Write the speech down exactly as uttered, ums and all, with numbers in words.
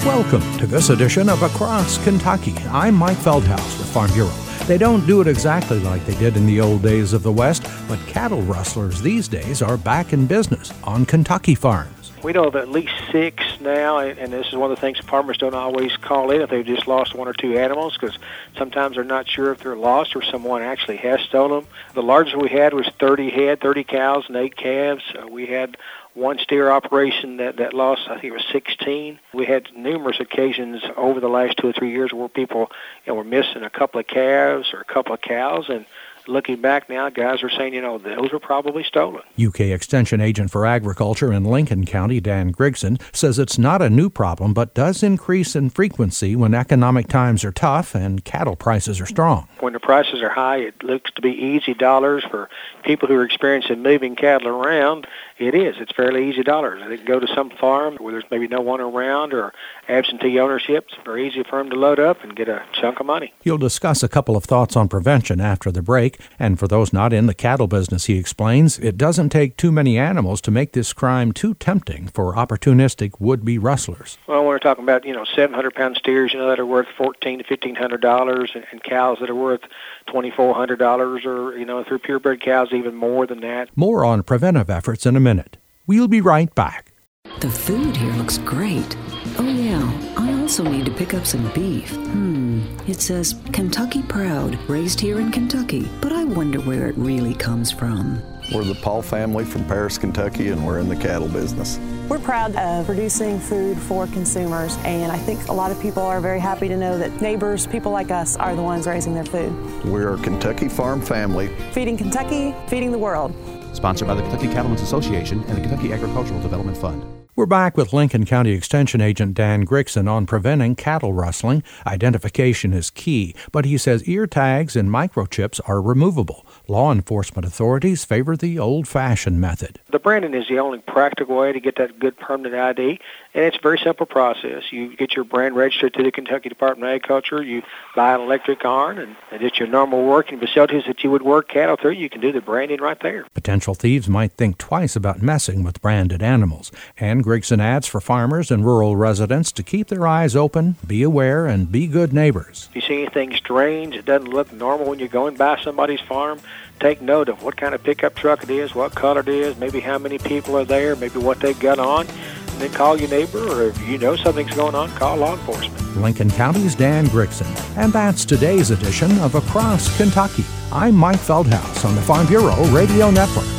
Welcome to this edition of Across Kentucky. I'm Mike Feldhaus with Farm Bureau. They don't do it exactly like they did in the old days of the West, but cattle rustlers these days are back in business on Kentucky farms. We know of at least six now, and this is one of the things farmers don't always call in if they've just lost one or two animals, because sometimes they're not sure if they're lost or someone actually has stolen them. The largest we had was thirty head, thirty cows and eight calves. Uh, we had one steer operation that, that lost, I think it was sixteen. We had numerous occasions over the last two or three years where people you know, were missing a couple of calves or a couple of cows, and looking back now, guys are saying, you know, those were probably stolen. U K Extension Agent for Agriculture in Lincoln County, Dan Grigson, says it's not a new problem, but does increase in frequency when economic times are tough and cattle prices are strong. When the prices are high, it looks to be easy dollars for people who are experiencing moving cattle around. It is. It's fairly easy dollars. They can go to some farm where there's maybe no one around or absentee ownership. It's very easy for them to load up and get a chunk of money. He'll discuss a couple of thoughts on prevention after the break. And for those not in the cattle business, he explains, it doesn't take too many animals to make this crime too tempting for opportunistic would-be rustlers. Well, we're talking about, you know, seven hundred pound steers, you know, that are worth fourteen hundred to fifteen hundred dollars, and, and cows that are worth twenty-four hundred dollars, or, you know, through purebred cows, even more than that. More on preventive efforts in a minute. We'll be right back. The food here looks great. Oh, yeah, I also need to pick up some beef. Hmm, it says Kentucky Proud, raised here in Kentucky, but I wonder where it really comes from. We're the Paul family from Paris, Kentucky, and we're in the cattle business. We're proud of producing food for consumers, and I think a lot of people are very happy to know that neighbors, people like us, are the ones raising their food. We're a Kentucky farm family. Feeding Kentucky, feeding the world. Sponsored by the Kentucky Cattlemen's Association and the Kentucky Agricultural Development Fund. We're back with Lincoln County Extension Agent Dan Grigson on preventing cattle rustling. Identification is key, but he says ear tags and microchips are removable. Law enforcement authorities favor the old-fashioned method. The branding is the only practical way to get that good permanent I D, and it's a very simple process. You get your brand registered to the Kentucky Department of Agriculture, you buy an electric iron, and it's your normal working facilities that you would work cattle through. You can do the branding right there. Potential thieves might think twice about messing with branded animals, and Grigson adds for farmers and rural residents to keep their eyes open, be aware, and be good neighbors. If you see anything strange, it doesn't look normal when you're going by somebody's farm, take note of what kind of pickup truck it is, what color it is, maybe how many people are there, maybe what they've got on, and then call your neighbor, or if you know something's going on, call law enforcement. Lincoln County's Dan Grigson. And that's today's edition of Across Kentucky. I'm Mike Feldhaus on the Farm Bureau Radio Network.